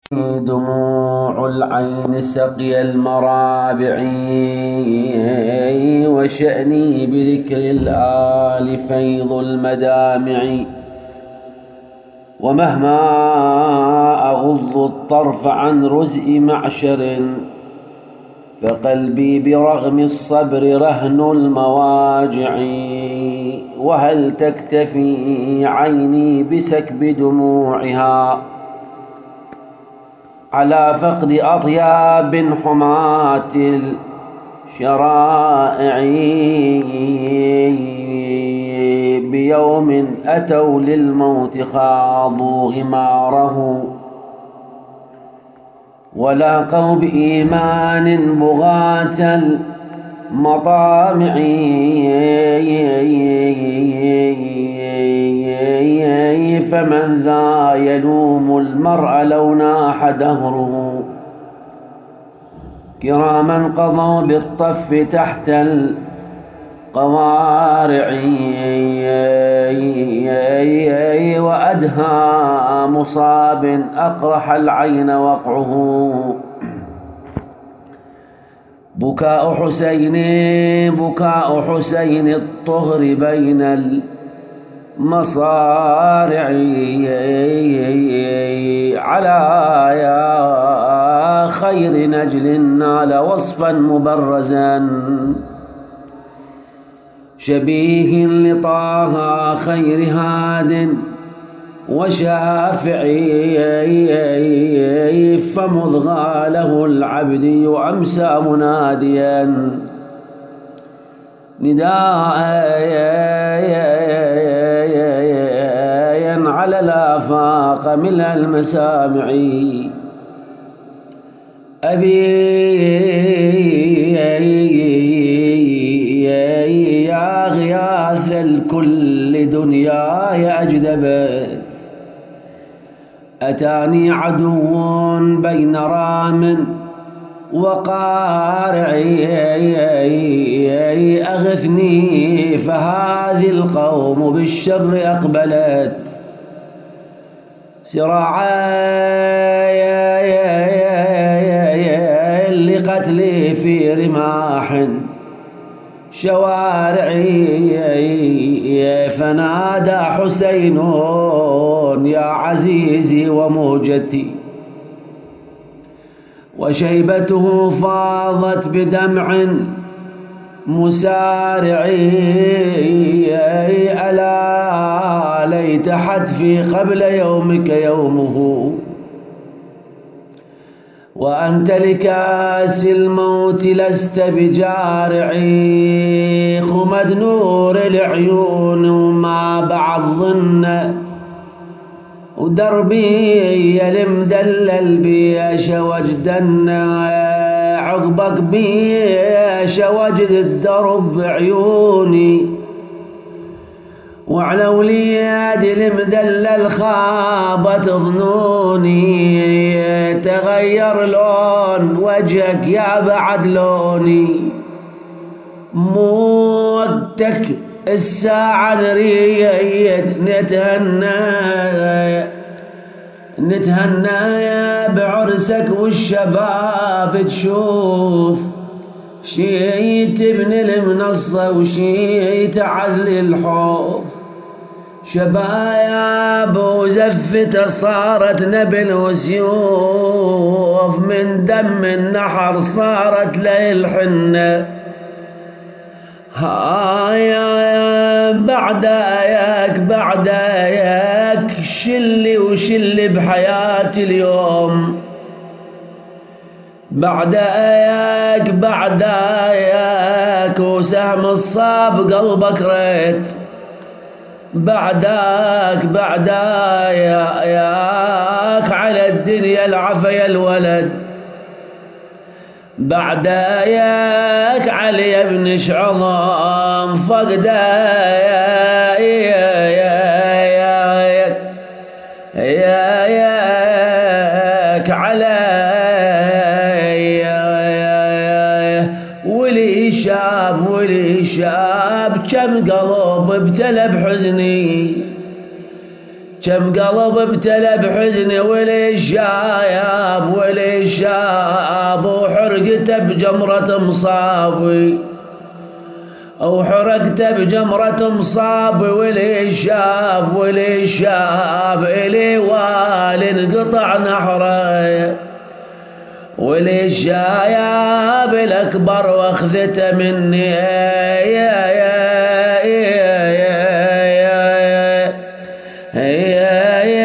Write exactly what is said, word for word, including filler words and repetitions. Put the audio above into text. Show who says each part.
Speaker 1: دموع العين سقي المرابع، وشأني بذكر الآل فيض المدامع. ومهما أغض الطرف عن رزء معشر، فقلبي برغم الصبر رهن المواجع. وهل تكتفي عيني بسكب دموعها على فقد أطياب حماة الشرائع؟ بيوم أتوا للموت خاضوا غماره، ولاقوا بإيمان بغاة المطامع. فمن ذا يلوم المرء لو ناح دهره، كراما قضوا بالطف تحت القوارع. وأدهى مصاب أقرح العين وقعه، بكاء حسين بكاء حسين الطهر بين المصارع. على يا خير نجل نال وصفا مبرزا، شبيه لطه خير هاد وشافعي. فمذ غاله العبد أمسى مناديا نداء على الآفاق من المسامع. أبي يا غياث الكل دنياي أجدبت، أتاني عدو بين رام وقارع. أغثني فهذه القوم بالشر أقبلت سراعا لقتلي في رماح شوارعي. فنادى حسين يا عزيزي وموجتي، وشيبته فاضت بدمع مسارعي. ألا ليت حتفي قبل يومك يومه، وأنت لكاس الموت لست بجارعي. خمد نور العيون وما بعد ظن، ودربي المدلل بيش وجدن. عقبك بيش وجد الدرب بعيوني، وعلى ولياد المدلل خابت ظنوني. تغير لون وجهك يا بعد لوني، موتك الساعة نريد نتهنى نتهنى بعرسك والشباب تشوف. شي تبني المنصة وشي تعلي الحوف، شبايب وزفته صارت نبل وسيوف. من دم النحر صارت لي الحنة، هايا بعداياك بعداياك شلي وشلي بحياتي اليوم. بعداياك بعداياك وسهم الصاب قلبك ريت. بعداك بعداياك على الدنيا العفا الولد. بعداياك علي ابن شعظام فقداياك ياك علي. ولي شاب ولي شاب كم قلب ابتلى بحزني، كم قلب ابتلى بحزن وليش شايب وليش شاب وحرقته بجمرة مصابي وحرقته بجمرة مصابي وليش شاب وليش شاب إلي وال انقطع نحره وليش شايب الأكبر واخذته مني يا يا يا يا يا